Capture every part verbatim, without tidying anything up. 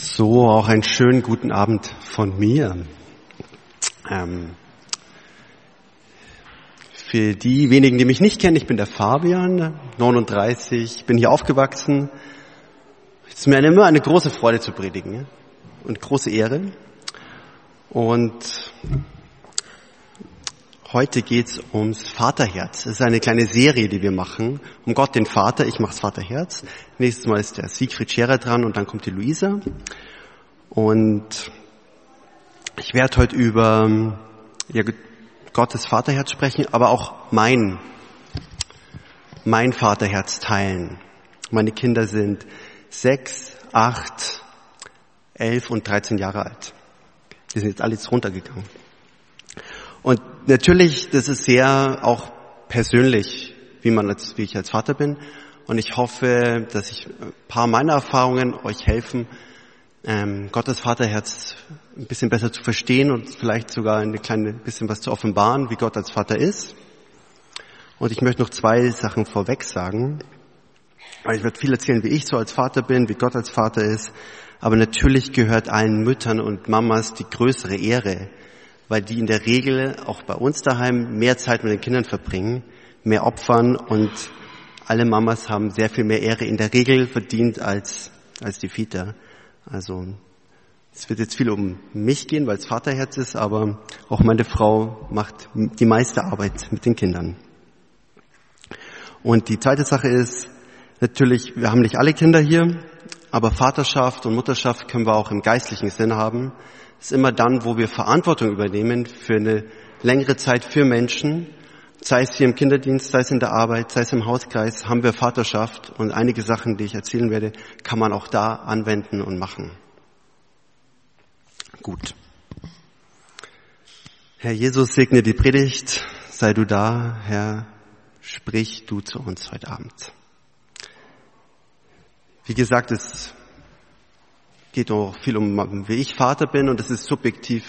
So, auch einen schönen guten Abend von mir. Ähm, für die wenigen, die mich nicht kennen, ich bin der Fabian, neununddreißig, bin hier aufgewachsen. Es ist mir immer eine große Freude zu predigen und große Ehre. Und heute geht's ums Vaterherz. Es ist eine kleine Serie, die wir machen, um Gott den Vater. Ich mache das Vaterherz. Nächstes Mal ist der Siegfried Scherer dran und dann kommt die Luisa. Und ich werde heute über ja, Gottes Vaterherz sprechen, aber auch mein, mein Vaterherz teilen. Meine Kinder sind sechs, acht, elf und dreizehn Jahre alt. Die sind jetzt alle jetzt runtergegangen. Und natürlich, das ist sehr auch persönlich, wie man als, wie ich als Vater bin. Und ich hoffe, dass ich ein paar meiner Erfahrungen euch helfen, ähm, Gottes Vaterherz ein bisschen besser zu verstehen und vielleicht sogar ein kleines bisschen was zu offenbaren, wie Gott als Vater ist. Und ich möchte noch zwei Sachen vorweg sagen. Ich werde viel erzählen, wie ich so als Vater bin, wie Gott als Vater ist. Aber natürlich gehört allen Müttern und Mamas die größere Ehre, weil die in der Regel auch bei uns daheim mehr Zeit mit den Kindern verbringen, mehr opfern und alle Mamas haben sehr viel mehr Ehre in der Regel verdient als als die Väter. Also es wird jetzt viel um mich gehen, weil es Vaterherz ist, aber auch meine Frau macht die meiste Arbeit mit den Kindern. Und die zweite Sache ist, natürlich, wir haben nicht alle Kinder hier, aber Vaterschaft und Mutterschaft können wir auch im geistlichen Sinn haben. Es ist immer dann, wo wir Verantwortung übernehmen für eine längere Zeit für Menschen, sei es hier im Kinderdienst, sei es in der Arbeit, sei es im Hauskreis, haben wir Vaterschaft und einige Sachen, die ich erzählen werde, kann man auch da anwenden und machen. Gut. Herr Jesus, segne die Predigt, sei du da, Herr, sprich du zu uns heute Abend. Wie gesagt, es geht auch viel um, wie ich Vater bin und das ist subjektiv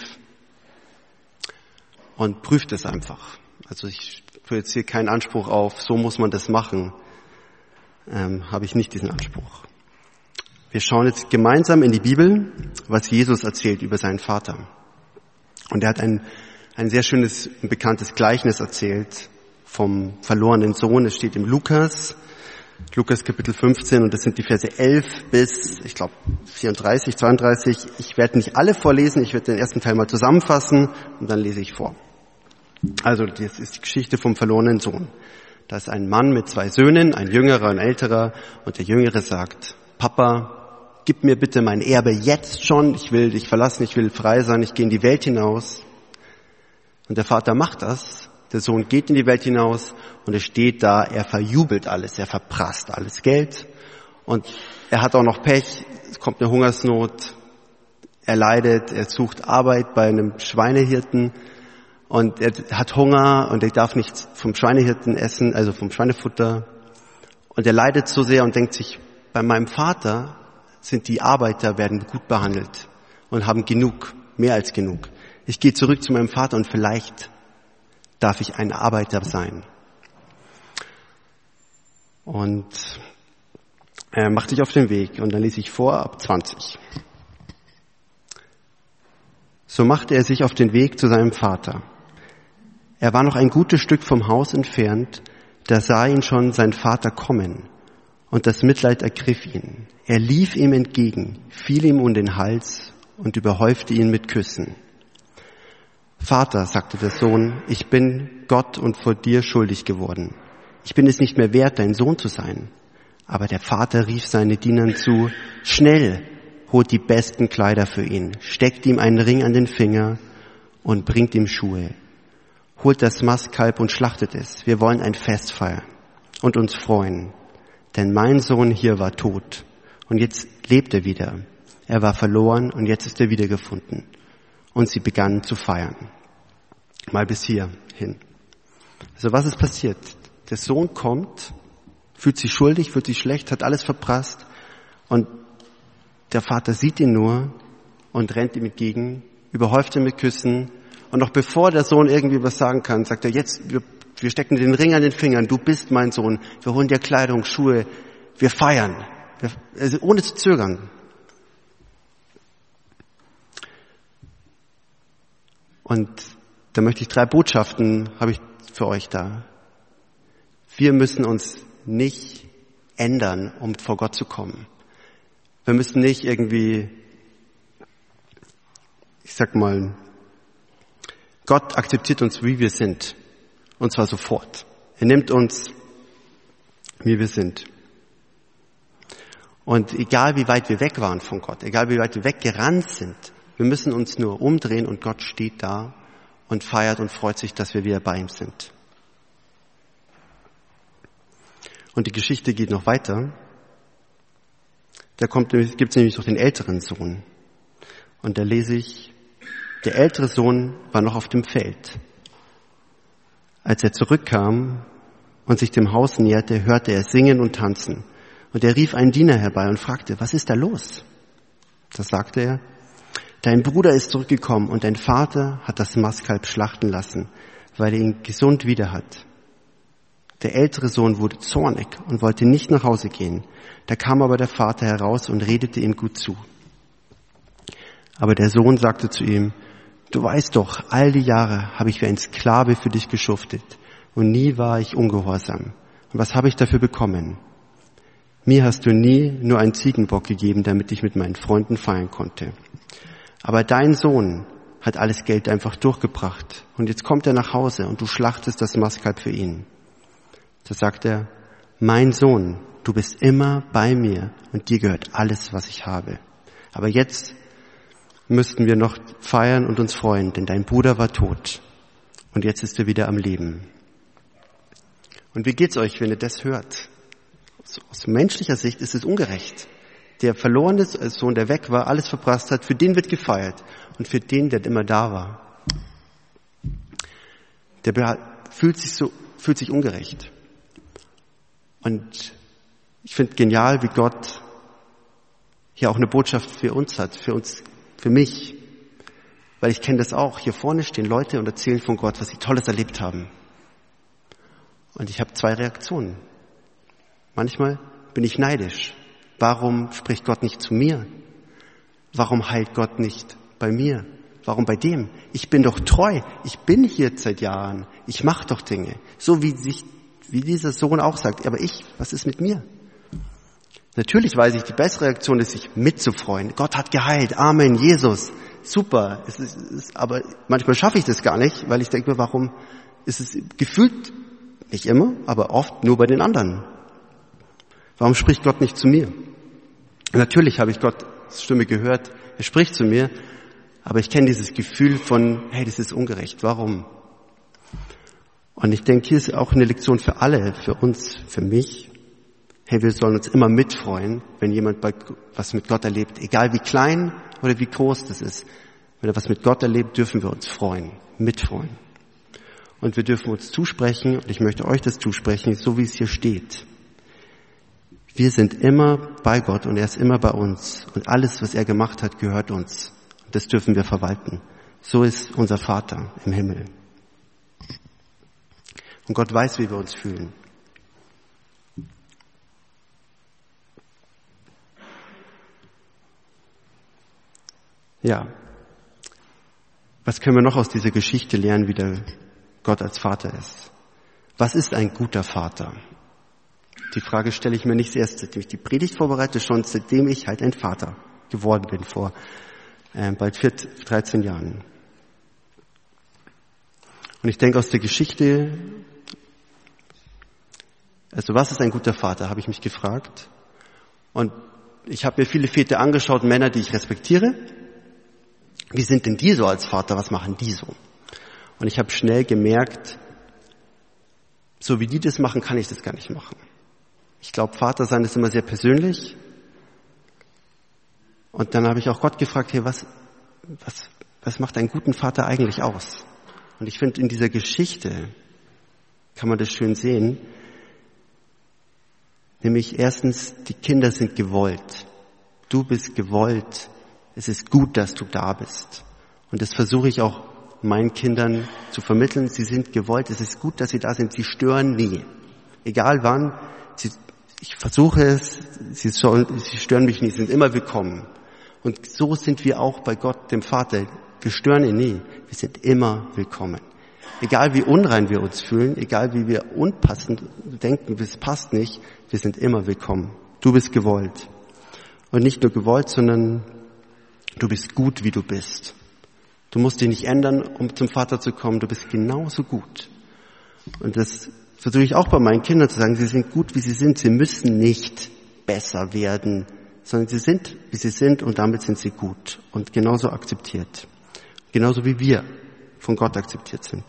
und prüft es einfach. Also ich tue jetzt hier keinen Anspruch auf, so muss man das machen, ähm, habe ich nicht diesen Anspruch. Wir schauen jetzt gemeinsam in die Bibel, was Jesus erzählt über seinen Vater. Und er hat ein, ein sehr schönes, bekanntes Gleichnis erzählt vom verlorenen Sohn. Es steht im Lukas, Lukas Kapitel fünfzehn und das sind die Verse elf bis, ich glaube, vierunddreißig, zweiunddreißig. Ich werde nicht alle vorlesen, ich werde den ersten Teil mal zusammenfassen und dann lese ich vor. Also, das ist die Geschichte vom verlorenen Sohn. Da ist ein Mann mit zwei Söhnen, ein jüngerer und ein älterer und der Jüngere sagt, Papa, gib mir bitte mein Erbe jetzt schon, ich will dich verlassen, ich will frei sein, ich gehe in die Welt hinaus. Und der Vater macht das. Der Sohn geht in die Welt hinaus und es steht da, er verjubelt alles, er verprasst alles Geld und er hat auch noch Pech, es kommt eine Hungersnot, er leidet, er sucht Arbeit bei einem Schweinehirten und er hat Hunger und er darf nichts vom Schweinehirten essen, also vom Schweinefutter und er leidet so sehr und denkt sich, bei meinem Vater sind die Arbeiter, werden gut behandelt und haben genug, mehr als genug. Ich gehe zurück zu meinem Vater und vielleicht darf ich ein Arbeiter sein. Und er macht sich auf den Weg und dann lese ich vor ab zwanzig. So machte er sich auf den Weg zu seinem Vater. Er war noch ein gutes Stück vom Haus entfernt, da sah ihn schon sein Vater kommen und das Mitleid ergriff ihn. Er lief ihm entgegen, fiel ihm um den Hals und überhäufte ihn mit Küssen. Vater, sagte der Sohn, ich bin Gott und vor dir schuldig geworden. Ich bin es nicht mehr wert, dein Sohn zu sein. Aber der Vater rief seinen Dienern zu, schnell, holt die besten Kleider für ihn, steckt ihm einen Ring an den Finger und bringt ihm Schuhe. Holt das Mastkalb und schlachtet es. Wir wollen ein Fest feiern und uns freuen. Denn mein Sohn hier war tot und jetzt lebt er wieder. Er war verloren und jetzt ist er wiedergefunden. Und sie begannen zu feiern. Mal bis hierhin. Also was ist passiert? Der Sohn kommt, fühlt sich schuldig, fühlt sich schlecht, hat alles verprasst und der Vater sieht ihn nur und rennt ihm entgegen, überhäuft ihn mit Küssen und noch bevor der Sohn irgendwie was sagen kann, sagt er, jetzt, wir, wir stecken den Ring an den Fingern, du bist mein Sohn, wir holen dir Kleidung, Schuhe, wir feiern, wir, also ohne zu zögern. Und da möchte ich drei Botschaften, habe ich für euch da. Wir müssen uns nicht ändern, um vor Gott zu kommen. Wir müssen nicht irgendwie, ich sag mal, Gott akzeptiert uns, wie wir sind. Und zwar sofort. Er nimmt uns, wie wir sind. Und egal wie weit wir weg waren von Gott, egal wie weit wir weggerannt sind, wir müssen uns nur umdrehen und Gott steht da und feiert und freut sich, dass wir wieder bei ihm sind. Und die Geschichte geht noch weiter. Da kommt, gibt es nämlich noch den älteren Sohn. Und da lese ich, der ältere Sohn war noch auf dem Feld. Als er zurückkam und sich dem Haus näherte, hörte er singen und tanzen. Und er rief einen Diener herbei und fragte, was ist da los? Da sagte er, dein Bruder ist zurückgekommen und dein Vater hat das Mastkalb schlachten lassen, weil er ihn gesund wieder hat. Der ältere Sohn wurde zornig und wollte nicht nach Hause gehen. Da kam aber der Vater heraus und redete ihm gut zu. Aber der Sohn sagte zu ihm, du weißt doch, all die Jahre habe ich wie ein Sklave für dich geschuftet und nie war ich ungehorsam. Und was habe ich dafür bekommen? Mir hast du nie nur einen Ziegenbock gegeben, damit ich mit meinen Freunden feiern konnte. Aber dein Sohn hat alles Geld einfach durchgebracht und jetzt kommt er nach Hause und du schlachtest das Mastkalb für ihn. Da sagt er, mein Sohn, du bist immer bei mir und dir gehört alles, was ich habe. Aber jetzt müssten wir noch feiern und uns freuen, denn dein Bruder war tot und jetzt ist er wieder am Leben. Und wie geht's euch, wenn ihr das hört? Aus menschlicher Sicht ist es ungerecht. Der verlorene Sohn, der weg war, alles verprasst hat, für den wird gefeiert. Und für den, der immer da war, der fühlt sich so, fühlt sich ungerecht. Und ich finde genial, wie Gott hier auch eine Botschaft für uns hat, für uns, für mich. Weil ich kenne das auch. Hier vorne stehen Leute und erzählen von Gott, was sie Tolles erlebt haben. Und ich habe zwei Reaktionen. Manchmal bin ich neidisch. Warum spricht Gott nicht zu mir? Warum heilt Gott nicht bei mir? Warum bei dem? Ich bin doch treu. Ich bin hier seit Jahren. Ich mache doch Dinge. So wie sich, wie dieser Sohn auch sagt. Aber ich, was ist mit mir? Natürlich weiß ich, die bessere Reaktion ist, sich mitzufreuen. Gott hat geheilt. Amen. Jesus. Super. Es ist, es ist, aber manchmal schaffe ich das gar nicht, weil ich denke mir, warum ist es gefühlt, nicht immer, aber oft nur bei den anderen. Warum spricht Gott nicht zu mir? Natürlich habe ich Gottes Stimme gehört, er spricht zu mir, aber ich kenne dieses Gefühl von, hey, das ist ungerecht, warum? Und ich denke, hier ist auch eine Lektion für alle, für uns, für mich. Hey, wir sollen uns immer mitfreuen, wenn jemand was mit Gott erlebt, egal wie klein oder wie groß das ist. Wenn er was mit Gott erlebt, dürfen wir uns freuen, mitfreuen. Und wir dürfen uns zusprechen, und ich möchte euch das zusprechen, so wie es hier steht. Wir sind immer bei Gott und er ist immer bei uns. Und alles, was er gemacht hat, gehört uns. Und das dürfen wir verwalten. So ist unser Vater im Himmel. Und Gott weiß, wie wir uns fühlen. Ja. Was können wir noch aus dieser Geschichte lernen, wie der Gott als Vater ist? Was ist ein guter Vater? Die Frage stelle ich mir nicht erst, seitdem ich die Predigt vorbereite, schon seitdem ich halt ein Vater geworden bin, vor äh, bald vierzehn, dreizehn Jahren. Und ich denke aus der Geschichte, also was ist ein guter Vater, habe ich mich gefragt. Und ich habe mir viele Väter angeschaut, Männer, die ich respektiere. Wie sind denn die so als Vater, was machen die so? Und ich habe schnell gemerkt, so wie die das machen, kann ich das gar nicht machen. Ich glaube, Vater sein ist immer sehr persönlich. Und dann habe ich auch Gott gefragt, hey, was, was, was macht einen guten Vater eigentlich aus? Und ich finde, in dieser Geschichte kann man das schön sehen. Nämlich erstens, die Kinder sind gewollt. Du bist gewollt. Es ist gut, dass du da bist. Und das versuche ich auch meinen Kindern zu vermitteln. Sie sind gewollt. Es ist gut, dass sie da sind. Sie stören nie. Egal wann. Sie, ich versuche es. Sie, sollen, sie stören mich nie. Sie sind immer willkommen. Und so sind wir auch bei Gott, dem Vater. Wir stören ihn nie. Wir sind immer willkommen. Egal wie unrein wir uns fühlen, egal wie wir unpassend denken, es passt nicht, wir sind immer willkommen. Du bist gewollt. Und nicht nur gewollt, sondern du bist gut, wie du bist. Du musst dich nicht ändern, um zum Vater zu kommen. Du bist genauso gut. Und das versuche ich auch bei meinen Kindern zu sagen. Sie sind gut, wie sie sind. Sie müssen nicht besser werden, sondern sie sind, wie sie sind und damit sind sie gut und genauso akzeptiert. Genauso wie wir von Gott akzeptiert sind.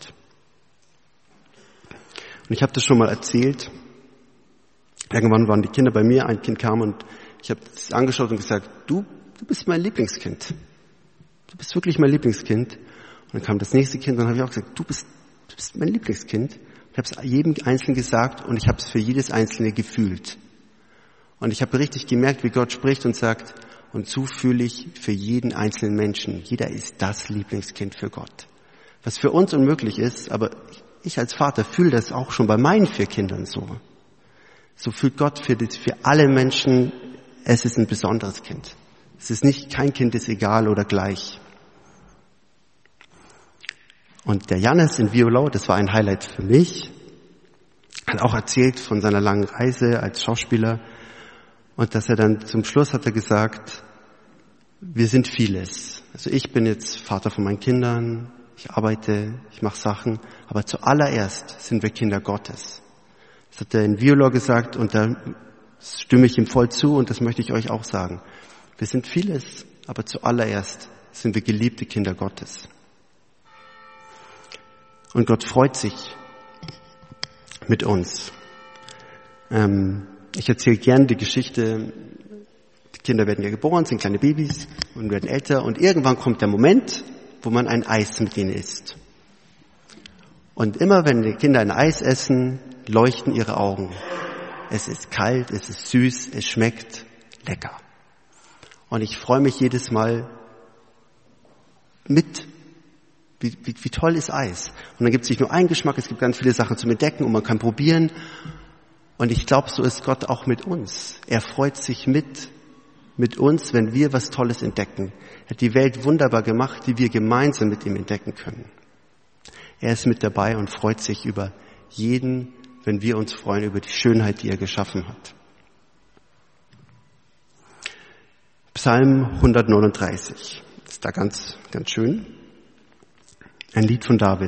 Und ich habe das schon mal erzählt. Irgendwann waren die Kinder bei mir, ein Kind kam und ich habe es angeschaut und gesagt, du, du bist mein Lieblingskind. Du bist wirklich mein Lieblingskind. Und dann kam das nächste Kind und dann habe ich auch gesagt, du bist, du bist mein Lieblingskind. Ich habe es jedem Einzelnen gesagt und ich habe es für jedes Einzelne gefühlt. Und ich habe richtig gemerkt, wie Gott spricht und sagt, und so fühle ich für jeden einzelnen Menschen. Jeder ist das Lieblingskind für Gott. Was für uns unmöglich ist, aber ich als Vater fühle das auch schon bei meinen vier Kindern so. So fühlt Gott für, das, für alle Menschen, es ist ein besonderes Kind. Es ist nicht, kein Kind ist egal oder gleich. Und der Jannis in Violau, das war ein Highlight für mich, hat auch erzählt von seiner langen Reise als Schauspieler und dass er dann zum Schluss hat er gesagt, wir sind vieles. Also ich bin jetzt Vater von meinen Kindern, ich arbeite, ich mache Sachen, aber zuallererst sind wir Kinder Gottes. Das hat er in Violau gesagt und da stimme ich ihm voll zu und das möchte ich euch auch sagen. Wir sind vieles, aber zuallererst sind wir geliebte Kinder Gottes. Und Gott freut sich mit uns. Ähm, ich erzähle gern die Geschichte, die Kinder werden ja geboren, sind kleine Babys und werden älter und irgendwann kommt der Moment, wo man ein Eis mit ihnen isst. Und immer wenn die Kinder ein Eis essen, leuchten ihre Augen. Es ist kalt, es ist süß, es schmeckt lecker. Und ich freue mich jedes Mal mit, wie, wie, wie toll ist Eis. Und dann gibt es nicht nur einen Geschmack, es gibt ganz viele Sachen zum Entdecken und man kann probieren. Und ich glaube, so ist Gott auch mit uns. Er freut sich mit, mit uns, wenn wir was Tolles entdecken. Er hat die Welt wunderbar gemacht, die wir gemeinsam mit ihm entdecken können. Er ist mit dabei und freut sich über jeden, wenn wir uns freuen über die Schönheit, die er geschaffen hat. Psalm hundertneununddreißig ist da ganz, ganz schön. Ein Lied von David.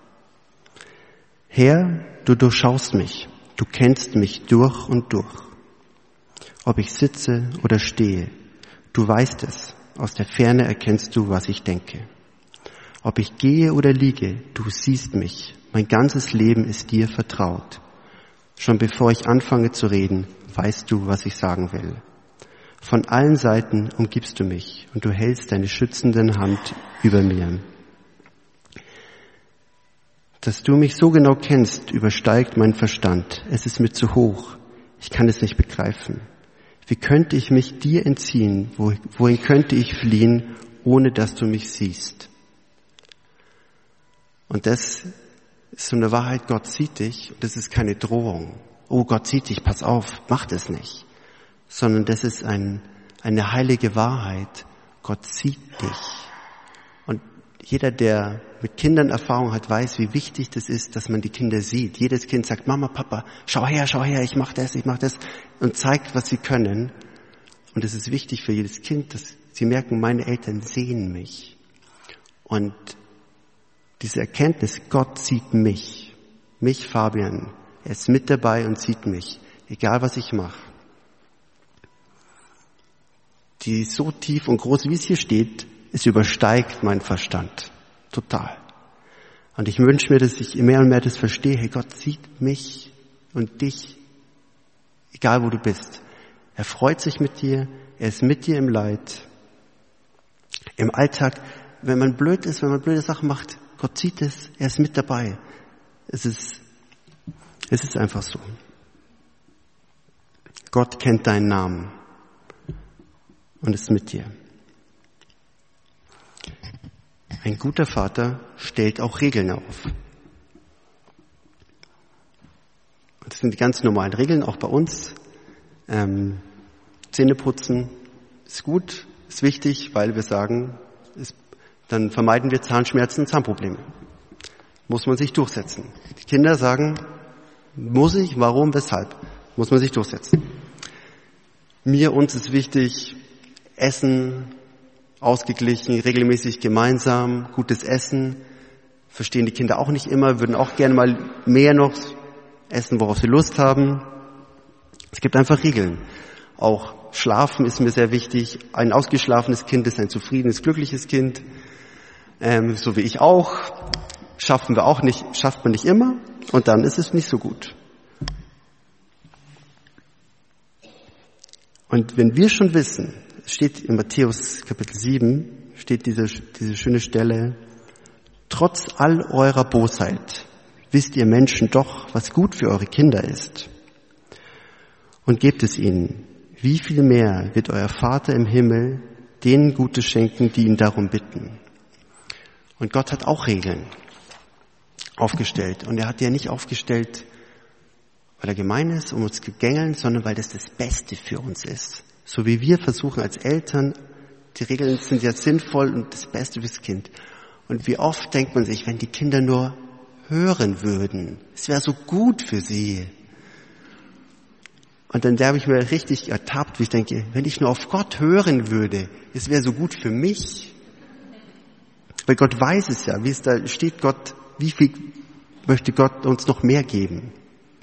Herr, du durchschaust mich, du kennst mich durch und durch. Ob ich sitze oder stehe, du weißt es, aus der Ferne erkennst du, was ich denke. Ob ich gehe oder liege, du siehst mich, mein ganzes Leben ist dir vertraut. Schon bevor ich anfange zu reden, weißt du, was ich sagen will. Von allen Seiten umgibst du mich und du hältst deine schützende Hand über mir. Dass du mich so genau kennst, übersteigt meinen Verstand. Es ist mir zu hoch. Ich kann es nicht begreifen. Wie könnte ich mich dir entziehen? Wohin könnte ich fliehen, ohne dass du mich siehst? Und das ist so eine Wahrheit, Gott sieht dich. Das ist keine Drohung. Oh, Gott sieht dich, pass auf, mach das nicht. Sondern das ist ein, eine heilige Wahrheit. Gott sieht dich. Und jeder, der mit Kindern Erfahrung hat, weiß, wie wichtig das ist, dass man die Kinder sieht. Jedes Kind sagt, Mama, Papa, schau her, schau her, ich mach das, ich mach das. Und zeigt, was sie können. Und es ist wichtig für jedes Kind, dass sie merken, meine Eltern sehen mich. Und diese Erkenntnis, Gott sieht mich. Mich, Fabian. Er ist mit dabei und sieht mich. Egal, was ich mache. Die ist so tief und groß, wie es hier steht, es übersteigt meinen Verstand. Total. Und ich wünsche mir, dass ich mehr und mehr das verstehe. Hey, Gott sieht mich und dich, egal wo du bist. Er freut sich mit dir, er ist mit dir im Leid. Im Alltag, wenn man blöd ist, wenn man blöde Sachen macht, Gott sieht es, er ist mit dabei. Es ist, es ist einfach so. Gott kennt deinen Namen und ist mit dir. Ein guter Vater stellt auch Regeln auf. Und das sind die ganz normalen Regeln, auch bei uns. Ähm, Zähne putzen ist gut, ist wichtig, weil wir sagen, es dann vermeiden wir Zahnschmerzen und Zahnprobleme. Muss man sich durchsetzen. Die Kinder sagen, muss ich, warum, weshalb? Muss man sich durchsetzen. Mir, uns ist wichtig, Essen, ausgeglichen, regelmäßig gemeinsam, gutes Essen. Verstehen die Kinder auch nicht immer, würden auch gerne mal mehr noch essen, worauf sie Lust haben. Es gibt einfach Regeln. Auch Schlafen ist mir sehr wichtig. Ein ausgeschlafenes Kind ist ein zufriedenes, glückliches Kind. Ähm, so wie ich auch. Schaffen wir auch nicht, schafft man nicht immer. Und dann ist es nicht so gut. Und wenn wir schon wissen, es steht in Matthäus Kapitel sieben, steht diese, diese schöne Stelle, trotz all eurer Bosheit wisst ihr Menschen doch, was gut für eure Kinder ist. Und gebt es ihnen. Wie viel mehr wird euer Vater im Himmel denen Gutes schenken, die ihn darum bitten. Und Gott hat auch Regeln aufgestellt. Und er hat die ja nicht aufgestellt, weil er gemein ist, um uns zu gängeln, sondern weil das das Beste für uns ist. So wie wir versuchen als Eltern, die Regeln sind ja sinnvoll und das Beste fürs Kind. Und wie oft denkt man sich, wenn die Kinder nur hören würden, es wäre so gut für sie. Und dann habe ich mir richtig ertappt, wie ich denke, wenn ich nur auf Gott hören würde, es wäre so gut für mich. Weil Gott weiß es ja, wie es da steht, Gott, wie viel möchte Gott uns noch mehr geben?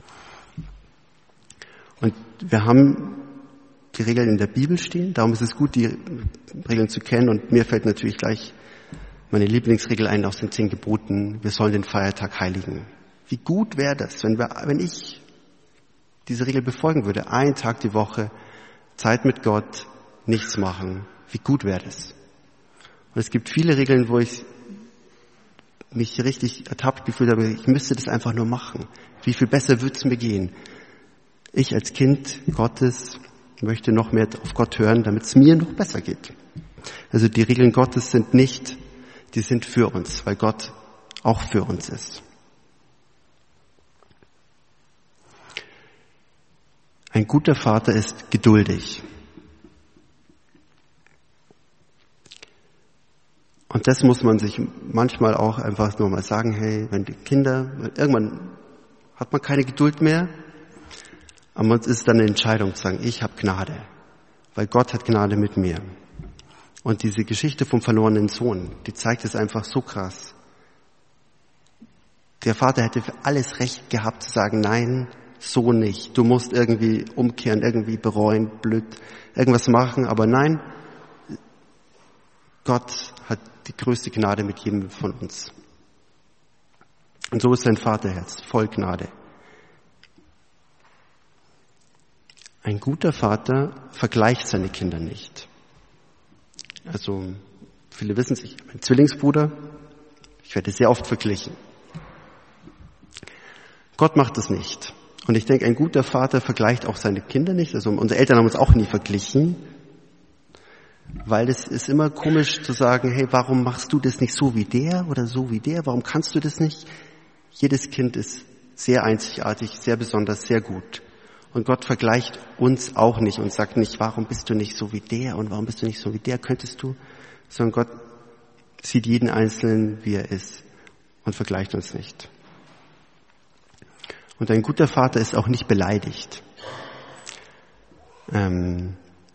Und wir haben die Regeln in der Bibel stehen, darum ist es gut, die Regeln zu kennen. Und mir fällt natürlich gleich meine Lieblingsregel ein aus den zehn Geboten, wir sollen den Feiertag heiligen. Wie gut wäre das, wenn wir, wenn ich diese Regel befolgen würde, einen Tag die Woche, Zeit mit Gott, nichts machen. Wie gut wäre das? Und es gibt viele Regeln, wo ich mich richtig ertappt gefühlt habe, ich müsste das einfach nur machen. Wie viel besser würde es mir gehen? Ich als Kind Gottes möchte noch mehr auf Gott hören, damit es mir noch besser geht. Also die Regeln Gottes sind nicht, die sind für uns, weil Gott auch für uns ist. Ein guter Vater ist geduldig. Und das muss man sich manchmal auch einfach nur mal sagen, hey, wenn die Kinder, irgendwann hat man keine Geduld mehr, aber es ist dann eine Entscheidung zu sagen, ich habe Gnade, weil Gott hat Gnade mit mir. Und diese Geschichte vom verlorenen Sohn, die zeigt es einfach so krass. Der Vater hätte für alles Recht gehabt zu sagen, nein, so nicht. Du musst irgendwie umkehren, irgendwie bereuen, blöd, irgendwas machen. Aber nein, Gott hat die größte Gnade mit jedem von uns. Und so ist sein Vaterherz, voll Gnade. Ein guter Vater vergleicht seine Kinder nicht. Also, viele wissen es, ich habe einen Zwillingsbruder, ich werde sehr oft verglichen. Gott macht das nicht. Und ich denke, ein guter Vater vergleicht auch seine Kinder nicht. Also unsere Eltern haben uns auch nie verglichen, weil es ist immer komisch zu sagen, hey, warum machst du das nicht so wie der oder so wie der? Warum kannst du das nicht? Jedes Kind ist sehr einzigartig, sehr besonders, sehr gut. Und Gott vergleicht uns auch nicht und sagt nicht, warum bist du nicht so wie der und warum bist du nicht so wie der, könntest du? Sondern Gott sieht jeden Einzelnen, wie er ist und vergleicht uns nicht. Und ein guter Vater ist auch nicht beleidigt. Ähm,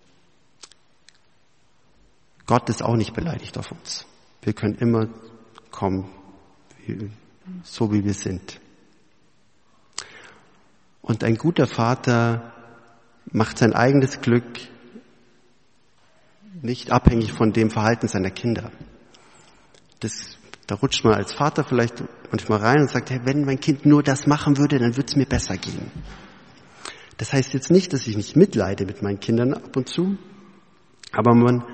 Gott ist auch nicht beleidigt auf uns. Wir können immer kommen, wie, so wie wir sind. Und ein guter Vater macht sein eigenes Glück nicht abhängig von dem Verhalten seiner Kinder. Das, da rutscht man als Vater vielleicht manchmal rein und sagt, hey, wenn mein Kind nur das machen würde, dann würde es mir besser gehen. Das heißt jetzt nicht, dass ich nicht mitleide mit meinen Kindern ab und zu, aber man,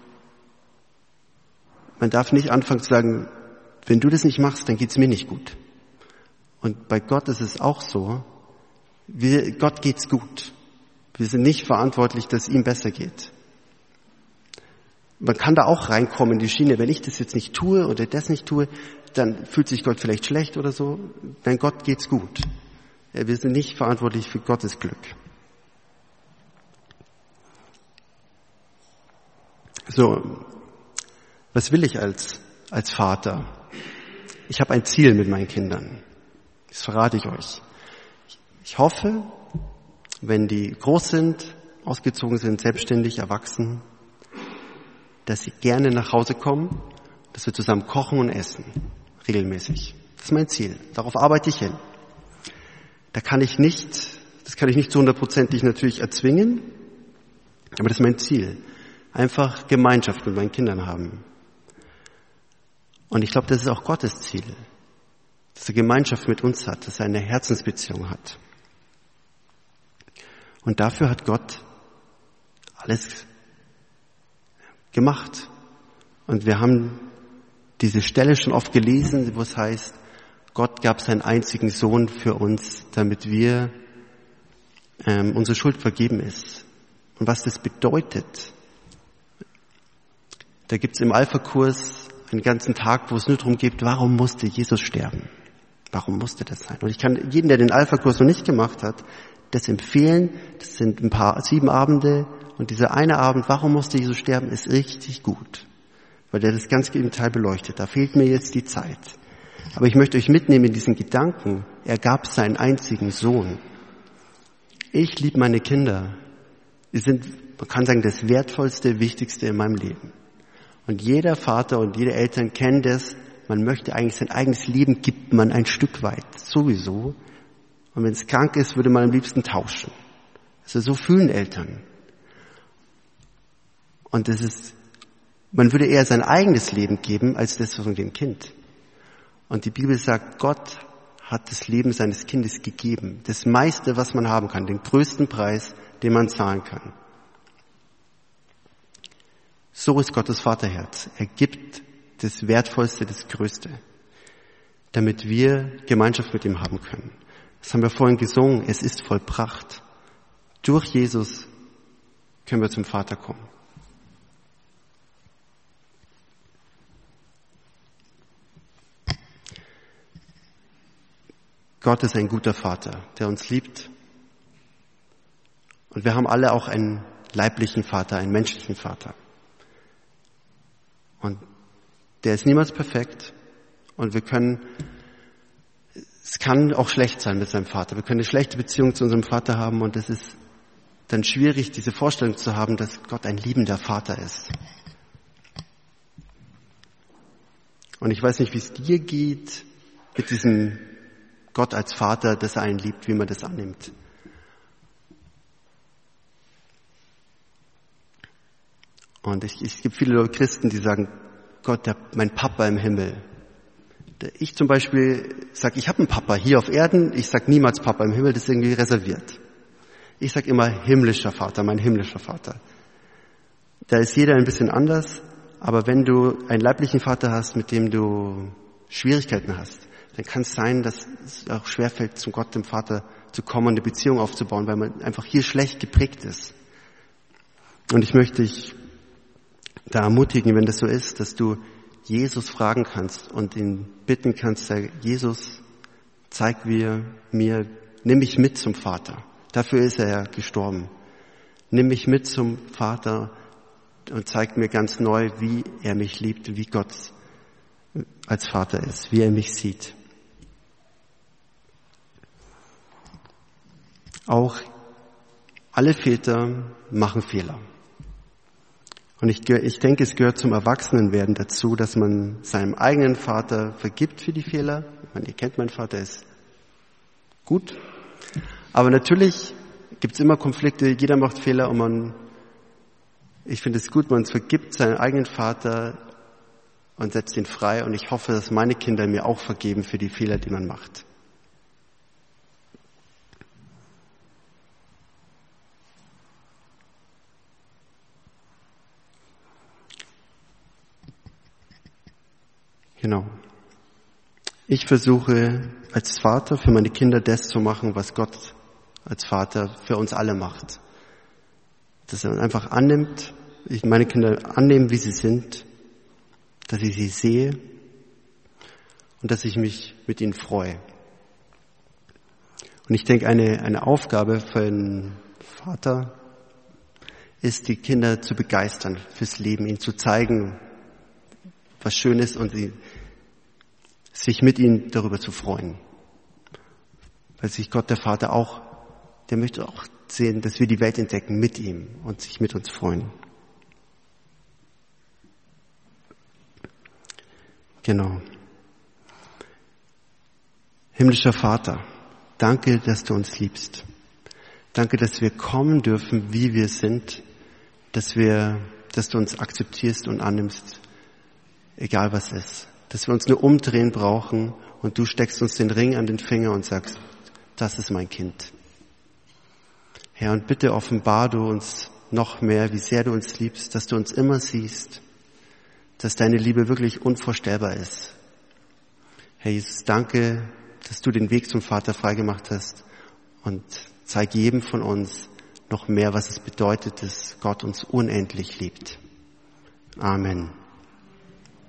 man darf nicht anfangen zu sagen, wenn du das nicht machst, dann geht's mir nicht gut. Und bei Gott ist es auch so, wir, Gott geht's gut. Wir sind nicht verantwortlich, dass es ihm besser geht. Man kann da auch reinkommen in die Schiene, wenn ich das jetzt nicht tue oder das nicht tue, dann fühlt sich Gott vielleicht schlecht oder so. Nein, Gott geht's gut. Wir sind nicht verantwortlich für Gottes Glück. So, was will ich als als Vater. Ich habe ein Ziel mit meinen Kindern. Das verrate ich euch. Ich hoffe, wenn die groß sind, ausgezogen sind, selbstständig, erwachsen, dass sie gerne nach Hause kommen, dass wir zusammen kochen und essen, regelmäßig. Das ist mein Ziel. Darauf arbeite ich hin. Da kann ich nicht, das kann ich nicht zu hundertprozentig natürlich erzwingen, aber das ist mein Ziel. Einfach Gemeinschaft mit meinen Kindern haben. Und ich glaube, das ist auch Gottes Ziel, dass er Gemeinschaft mit uns hat, dass er eine Herzensbeziehung hat. Und dafür hat Gott alles gemacht. Und wir haben diese Stelle schon oft gelesen, wo es heißt, Gott gab seinen einzigen Sohn für uns, damit wir ähm, unsere Schuld vergeben ist. Und was das bedeutet, da gibt es im Alpha-Kurs einen ganzen Tag, wo es nur darum geht, warum musste Jesus sterben? Warum musste das sein? Und ich kann jeden, der den Alpha-Kurs noch nicht gemacht hat, das empfehlen. Das sind ein paar, sieben Abende. Und dieser eine Abend, warum musste Jesus sterben, ist richtig gut. Weil der das ganz im Detail beleuchtet. Da fehlt mir jetzt die Zeit. Aber ich möchte euch mitnehmen in diesen Gedanken. Er gab seinen einzigen Sohn. Ich liebe meine Kinder. Sie sind, man kann sagen, das Wertvollste, Wichtigste in meinem Leben. Und jeder Vater und jede Eltern kennen das. Man möchte eigentlich sein eigenes Leben, gibt man ein Stück weit. Sowieso. Und wenn es krank ist, würde man am liebsten tauschen. Also so fühlen Eltern. Und das ist, man würde eher sein eigenes Leben geben, als das von dem Kind. Und die Bibel sagt, Gott hat das Leben seines Kindes gegeben. Das meiste, was man haben kann, den größten Preis, den man zahlen kann. So ist Gottes Vaterherz. Er gibt das Wertvollste, das Größte, damit wir Gemeinschaft mit ihm haben können. Das haben wir vorhin gesungen. Es ist vollbracht. Durch Jesus können wir zum Vater kommen. Gott ist ein guter Vater, der uns liebt. Und wir haben alle auch einen leiblichen Vater, einen menschlichen Vater. Und der ist niemals perfekt. Und wir können, es kann auch schlecht sein mit seinem Vater. Wir können eine schlechte Beziehung zu unserem Vater haben und es ist dann schwierig, diese Vorstellung zu haben, dass Gott ein liebender Vater ist. Und ich weiß nicht, wie es dir geht mit diesem Gott als Vater, dass er einen liebt, wie man das annimmt. Und ich, es gibt viele Christen, die sagen, Gott, der, mein Papa im Himmel. Ich zum Beispiel sage, ich habe einen Papa hier auf Erden. Ich sage niemals Papa im Himmel, das ist irgendwie reserviert. Ich sage immer himmlischer Vater, mein himmlischer Vater. Da ist jeder ein bisschen anders, aber wenn du einen leiblichen Vater hast, mit dem du Schwierigkeiten hast, dann kann es sein, dass es auch schwerfällt, zum Gott, dem Vater zu kommen und eine Beziehung aufzubauen, weil man einfach hier schlecht geprägt ist. Und ich möchte dich da ermutigen, wenn das so ist, dass du Jesus fragen kannst und ihn bitten kannst, sag, Jesus, zeig mir, mir, nimm mich mit zum Vater. Dafür ist er ja gestorben. Nimm mich mit zum Vater und zeig mir ganz neu, wie er mich liebt, wie Gott als Vater ist, wie er mich sieht. Auch alle Väter machen Fehler. Und ich, ich denke, es gehört zum Erwachsenenwerden dazu, dass man seinem eigenen Vater vergibt für die Fehler. Ich meine, ihr kennt meinen Vater, ist gut. Aber natürlich gibt es immer Konflikte, jeder macht Fehler und man, ich finde es gut, man vergibt seinen eigenen Vater und setzt ihn frei. Und ich hoffe, dass meine Kinder mir auch vergeben für die Fehler, die man macht. Genau. Ich versuche als Vater für meine Kinder das zu machen, was Gott als Vater für uns alle macht. Dass er einfach annimmt, ich meine Kinder annehmen, wie sie sind, dass ich sie sehe und dass ich mich mit ihnen freue. Und ich denke, eine, eine Aufgabe für einen Vater ist, die Kinder zu begeistern fürs Leben, ihnen zu zeigen, was Schönes und sie, sich mit ihnen darüber zu freuen. Weil sich Gott, der Vater, auch, der möchte auch sehen, dass wir die Welt entdecken mit ihm und sich mit uns freuen. Genau. Himmlischer Vater, danke, dass du uns liebst. Danke, dass wir kommen dürfen, wie wir sind, dass wir, dass du uns akzeptierst und annimmst, egal was ist. Dass wir uns nur umdrehen brauchen und du steckst uns den Ring an den Finger und sagst, das ist mein Kind. Herr, und bitte offenbar du uns noch mehr, wie sehr du uns liebst, dass du uns immer siehst, dass deine Liebe wirklich unvorstellbar ist. Herr Jesus, danke, dass du den Weg zum Vater freigemacht hast und zeig jedem von uns noch mehr, was es bedeutet, dass Gott uns unendlich liebt. Amen.